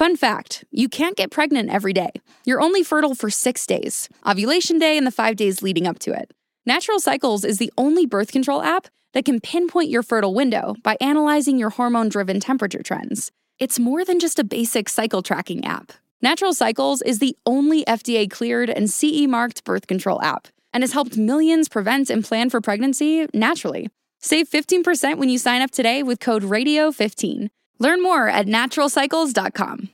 Fun fact, you can't get pregnant every day. You're only fertile for 6 days, ovulation day and the 5 days leading up to it. Natural Cycles is the only birth control app that can pinpoint your fertile window by analyzing your hormone-driven temperature trends. It's more than just a basic cycle tracking app. Natural Cycles is the only FDA-cleared and CE-marked birth control app and has helped millions prevent and plan for pregnancy naturally. Save 15% when you sign up today with code RADIO15. Learn more at naturalcycles.com.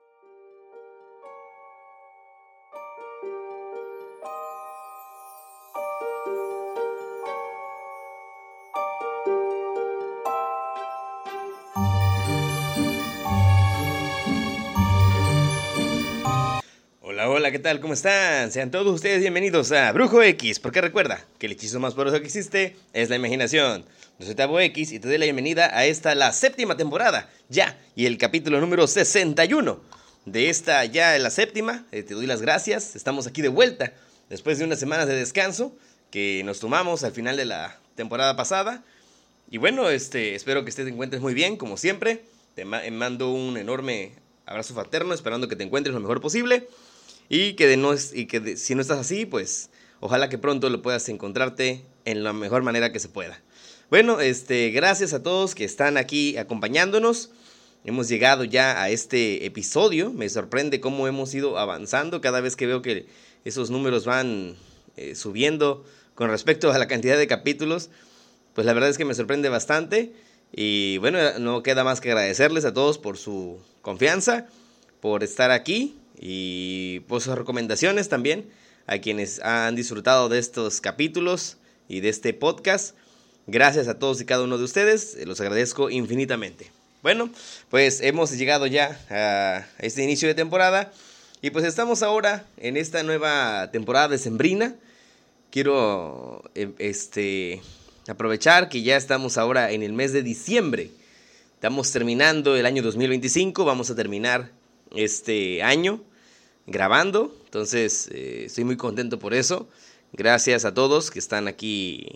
Hola, ¿qué tal? ¿Cómo están? Sean todos ustedes bienvenidos a Brujo X, porque recuerda que el hechizo más poderoso que existe es la imaginación. Yo soy Tavo X y te doy la bienvenida a esta, la 7ª temporada, ya, y el capítulo número 61 de esta, ya la 7ª. Te doy las gracias, estamos aquí de vuelta, después de unas semanas de descanso que nos tomamos al final de la temporada pasada. Y bueno, espero que te encuentres muy bien, como siempre. Te mando un enorme abrazo fraterno, esperando que te encuentres lo mejor posible. Y que si no estás así, pues ojalá que pronto lo puedas encontrarte en la mejor manera que se pueda. Bueno, gracias a todos que están aquí acompañándonos. Hemos llegado ya a este episodio. Me sorprende cómo hemos ido avanzando cada vez que veo que esos números van subiendo con respecto a la cantidad de capítulos. Pues la verdad es que me sorprende bastante. Y bueno, no queda más que agradecerles a todos por su confianza, por estar aquí. Y por sus recomendaciones también a quienes han disfrutado de estos capítulos y de este podcast. Gracias a todos y cada uno de ustedes, los agradezco infinitamente. Bueno, pues hemos llegado ya a este inicio de temporada y pues estamos ahora en esta nueva temporada decembrina. Quiero aprovechar que ya estamos ahora en el mes de diciembre. Estamos terminando el año 2025, vamos a terminar este año grabando, entonces estoy muy contento por eso. Gracias a todos que están aquí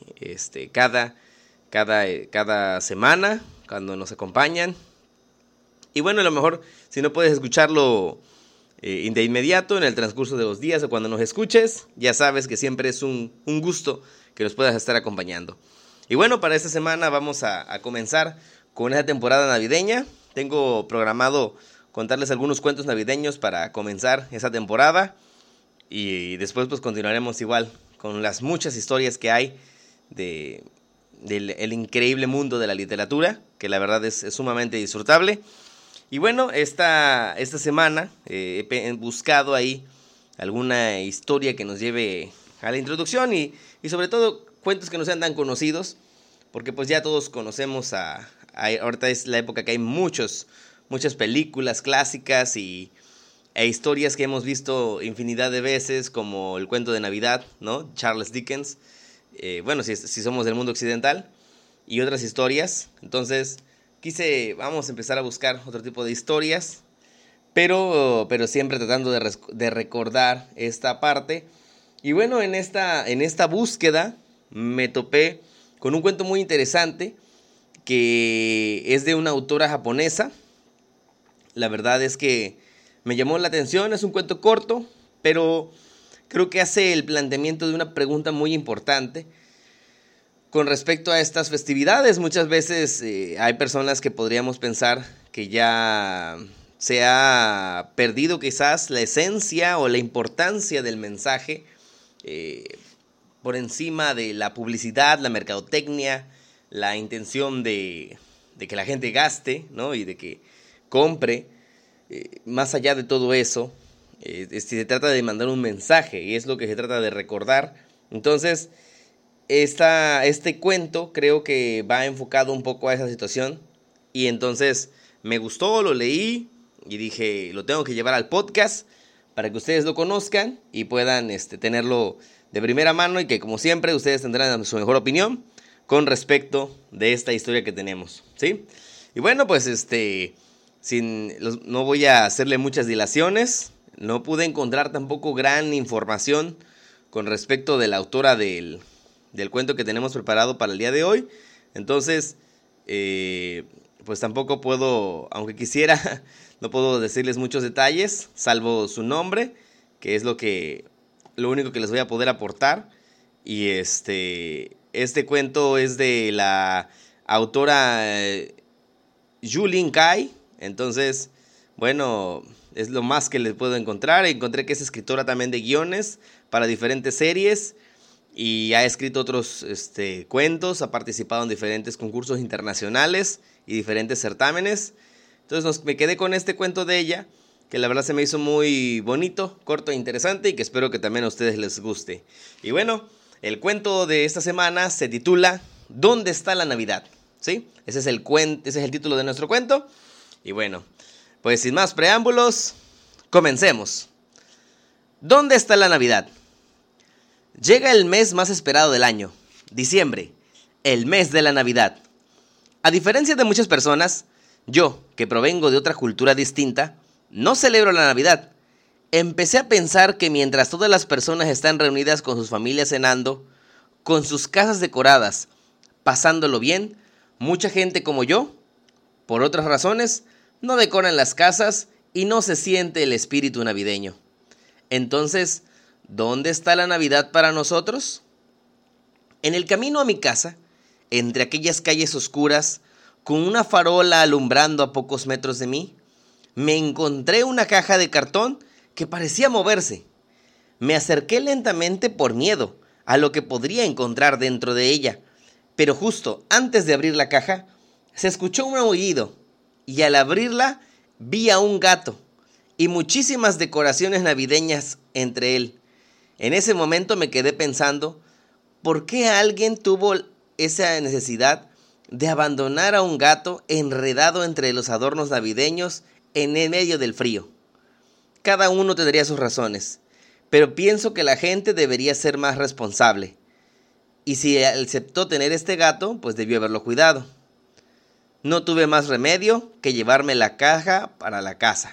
cada semana cuando nos acompañan. Y bueno, a lo mejor si no puedes escucharlo de inmediato en el transcurso de los días o cuando nos escuches, ya sabes que siempre es un gusto que nos puedas estar acompañando. Y bueno, para esta semana vamos a comenzar con esta temporada navideña. Tengo programado contarles algunos cuentos navideños para comenzar esa temporada y después pues continuaremos igual con las muchas historias que hay del increíble mundo de la literatura, que la verdad es sumamente disfrutable. Y bueno, esta semana he buscado ahí alguna historia que nos lleve a la introducción y sobre todo cuentos que no sean tan conocidos, porque pues ya todos conocemos ahorita es la época que hay muchas películas clásicas e historias que hemos visto infinidad de veces, como el cuento de Navidad, ¿no? Charles Dickens, bueno, si somos del mundo occidental, y otras historias. Entonces vamos a empezar a buscar otro tipo de historias, pero siempre tratando de recordar esta parte. Y bueno, en esta búsqueda me topé con un cuento muy interesante que es de una autora japonesa. La verdad es que me llamó la atención, es un cuento corto, pero creo que hace el planteamiento de una pregunta muy importante con respecto a estas festividades. Muchas veces hay personas que podríamos pensar que ya se ha perdido quizás la esencia o la importancia del mensaje por encima de la publicidad, la mercadotecnia, la intención de que la gente gaste, ¿no? Y de que compre. Más allá de todo eso, se trata de mandar un mensaje y es lo que se trata de recordar. Entonces, este cuento creo que va enfocado un poco a esa situación y entonces me gustó, lo leí y dije, lo tengo que llevar al podcast para que ustedes lo conozcan y puedan tenerlo de primera mano y que como siempre ustedes tendrán su mejor opinión con respecto de esta historia que tenemos, ¿sí? Y bueno, pues no voy a hacerle muchas dilaciones. No pude encontrar tampoco gran información con respecto de la autora del cuento que tenemos preparado para el día de hoy. Entonces, pues tampoco puedo, aunque quisiera No puedo decirles muchos detalles, salvo su nombre, que es lo único que les voy a poder aportar. Y este cuento es de la autora Julin Kai. Entonces, bueno, es lo más que les puedo encontrar. Encontré que es escritora también de guiones para diferentes series y ha escrito otros cuentos, ha participado en diferentes concursos internacionales y diferentes certámenes. Entonces me quedé con este cuento de ella, que la verdad se me hizo muy bonito, corto e interesante, y que espero que también a ustedes les guste. Y bueno, el cuento de esta semana se titula ¿Dónde está la Navidad? ¿Sí? Ese es el título de nuestro cuento. Y bueno, pues sin más preámbulos, comencemos. ¿Dónde está la Navidad? Llega el mes más esperado del año, diciembre, el mes de la Navidad. A diferencia de muchas personas, yo, que provengo de otra cultura distinta, no celebro la Navidad. Empecé a pensar que mientras todas las personas están reunidas con sus familias cenando, con sus casas decoradas, pasándolo bien, mucha gente como yo, por otras razones, no decoran las casas y no se siente el espíritu navideño. Entonces, ¿dónde está la Navidad para nosotros? En el camino a mi casa, entre aquellas calles oscuras, con una farola alumbrando a pocos metros de mí, me encontré una caja de cartón que parecía moverse. Me acerqué lentamente por miedo a lo que podría encontrar dentro de ella, pero justo antes de abrir la caja, se escuchó un aullido y al abrirla vi a un gato y muchísimas decoraciones navideñas entre él. En ese momento me quedé pensando, ¿por qué alguien tuvo esa necesidad de abandonar a un gato enredado entre los adornos navideños en el medio del frío? Cada uno tendría sus razones, pero pienso que la gente debería ser más responsable. Y si aceptó tener este gato, pues debió haberlo cuidado. No tuve más remedio que llevarme la caja para la casa.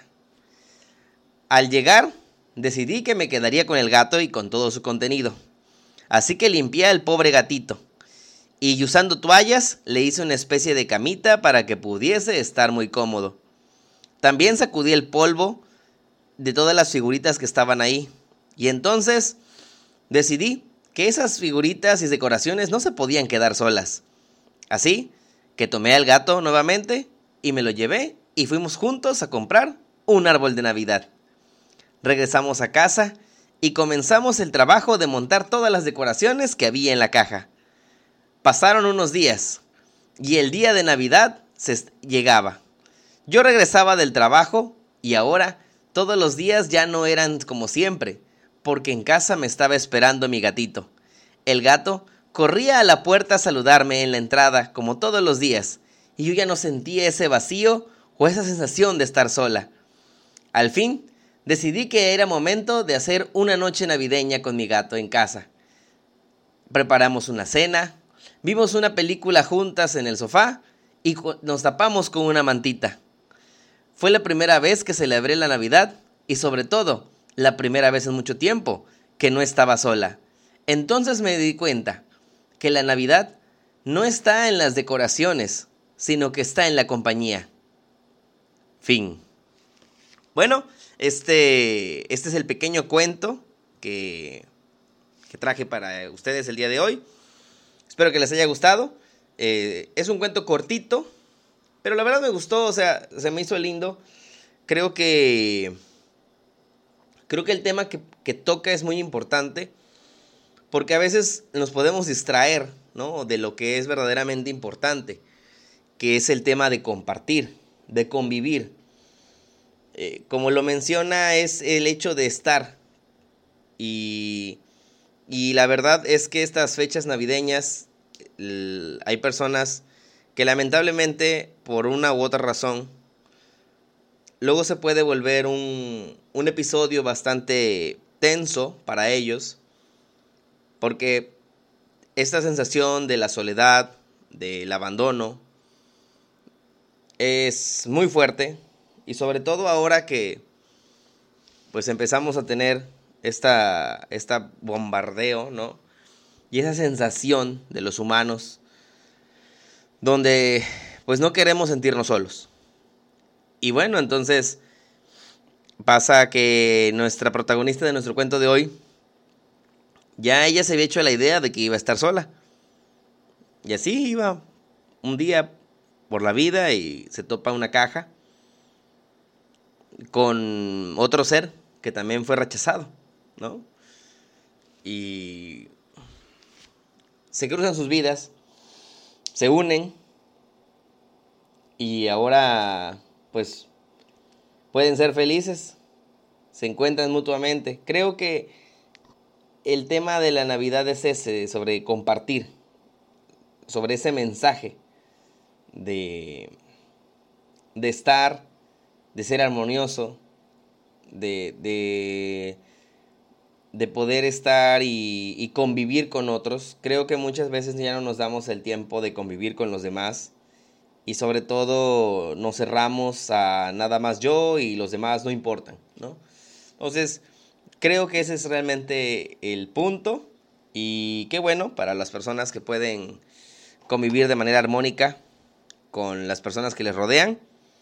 Al llegar, decidí que me quedaría con el gato y con todo su contenido. Así que limpié al pobre gatito. Y usando toallas, le hice una especie de camita para que pudiese estar muy cómodo. También sacudí el polvo de todas las figuritas que estaban ahí. Y entonces decidí que esas figuritas y decoraciones no se podían quedar solas. Así que tomé al gato nuevamente y me lo llevé y fuimos juntos a comprar un árbol de Navidad. Regresamos a casa y comenzamos el trabajo de montar todas las decoraciones que había en la caja. Pasaron unos días y el día de Navidad llegaba. Yo regresaba del trabajo y ahora todos los días ya no eran como siempre, porque en casa me estaba esperando mi gatito. El gato corría a la puerta a saludarme en la entrada como todos los días y yo ya no sentía ese vacío o esa sensación de estar sola. Al fin, decidí que era momento de hacer una noche navideña con mi gato en casa. Preparamos una cena, vimos una película juntas en el sofá y nos tapamos con una mantita. Fue la primera vez que celebré la Navidad y sobre todo, la primera vez en mucho tiempo que no estaba sola. Entonces me di cuenta que la Navidad no está en las decoraciones, sino que está en la compañía. Fin. Bueno, este es el pequeño cuento que traje para ustedes el día de hoy. Espero que les haya gustado. Es un cuento cortito, pero la verdad me gustó, o sea, se me hizo lindo. Creo que el tema que toca es muy importante, porque a veces nos podemos distraer, ¿no?, de lo que es verdaderamente importante, que es el tema de compartir, de convivir. Como lo menciona, es el hecho de estar. Y la verdad es que estas fechas navideñas, hay personas que lamentablemente, por una u otra razón, luego se puede volver un episodio bastante tenso para ellos, porque esta sensación de la soledad, del abandono, es muy fuerte. Y sobre todo ahora que pues empezamos a tener esta bombardeo, ¿no?, y esa sensación de los humanos donde pues no queremos sentirnos solos. Y bueno, entonces pasa que nuestra protagonista de nuestro cuento de hoy, ya ella se había hecho la idea de que iba a estar sola. Y así iba un día por la vida y se topa una caja con otro ser que también fue rechazado, ¿no? Y se cruzan sus vidas, se unen y ahora pues pueden ser felices, se encuentran mutuamente. Creo que el tema de la Navidad es ese, sobre compartir, sobre ese mensaje de estar, de ser armonioso, de poder estar y convivir con otros. Creo que muchas veces ya no nos damos el tiempo de convivir con los demás y sobre todo nos cerramos a nada más yo y los demás no importan, ¿no? Entonces, creo que ese es realmente el punto y qué bueno para las personas que pueden convivir de manera armónica con las personas que les rodean.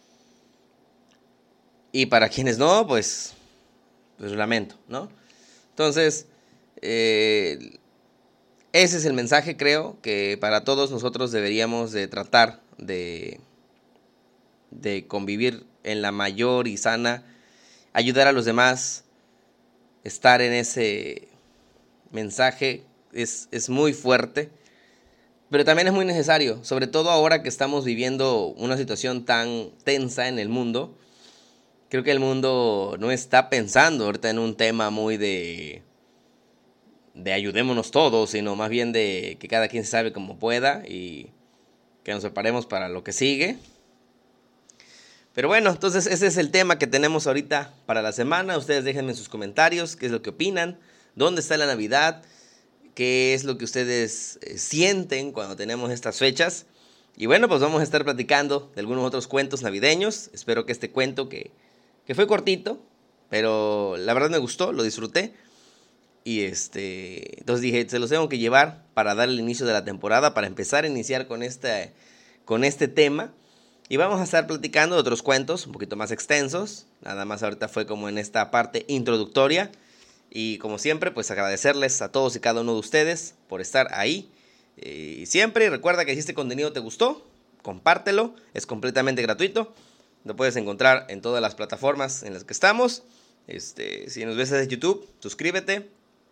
Y para quienes no, pues lamento, ¿no? Entonces, ese es el mensaje, creo, que para todos nosotros deberíamos de tratar de convivir en la mayor y sana, ayudar a los demás, estar en ese mensaje es muy fuerte, pero también es muy necesario, sobre todo ahora que estamos viviendo una situación tan tensa en el mundo. Creo que el mundo no está pensando ahorita en un tema muy de ayudémonos todos, sino más bien de que cada quien se sabe como pueda y que nos preparemos para lo que sigue. Pero bueno, entonces ese es el tema que tenemos ahorita para la semana. Ustedes déjenme en sus comentarios qué es lo que opinan, dónde está la Navidad, qué es lo que ustedes sienten cuando tenemos estas fechas. Y bueno, pues vamos a estar platicando de algunos otros cuentos navideños. Espero que este cuento que fue cortito, pero la verdad me gustó, lo disfruté. Y entonces dije, se los tengo que llevar para dar el inicio de la temporada, para empezar a iniciar con este tema. Y vamos a estar platicando de otros cuentos un poquito más extensos. Nada más ahorita fue como en esta parte introductoria. Y como siempre, pues agradecerles a todos y cada uno de ustedes por estar ahí. Y siempre recuerda que si este contenido te gustó, compártelo, es completamente gratuito. Lo puedes encontrar en todas las plataformas en las que estamos. Si nos ves desde YouTube, suscríbete.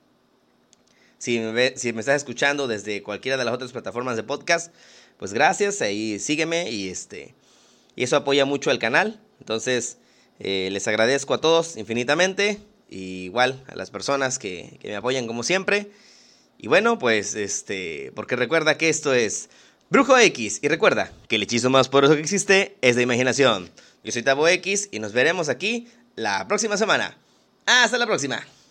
Si me estás escuchando desde cualquiera de las otras plataformas de podcast, pues gracias, ahí sígueme y eso apoya mucho al canal. Entonces les agradezco a todos infinitamente, y igual a las personas que me apoyan como siempre. Y bueno, pues porque recuerda que esto es Brujo X, y recuerda que el hechizo más poderoso que existe es la imaginación. Yo soy Tabo X y nos veremos aquí la próxima semana. ¡Hasta la próxima!